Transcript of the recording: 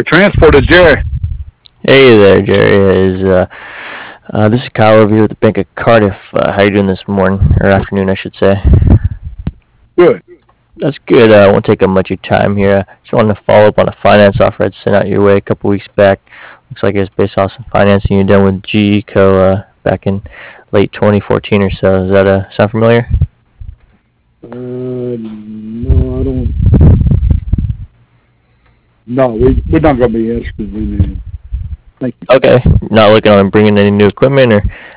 Transport is Jerry. Hey there, Jerry. This is Kyle over here with the Bank of Cardiff. How you doing this morning or afternoon, I should say? Good. That's good. I won't take up much of your time here. I just wanted to follow up on a finance offer I'd sent out your way a couple weeks back. Looks like it was based off some financing you done with GE Co. Back in late 2014 or so. Does that sound familiar? No, I don't. No, we're not going to be interested in it. Thank you. Okay. Not looking on bringing any new equipment, or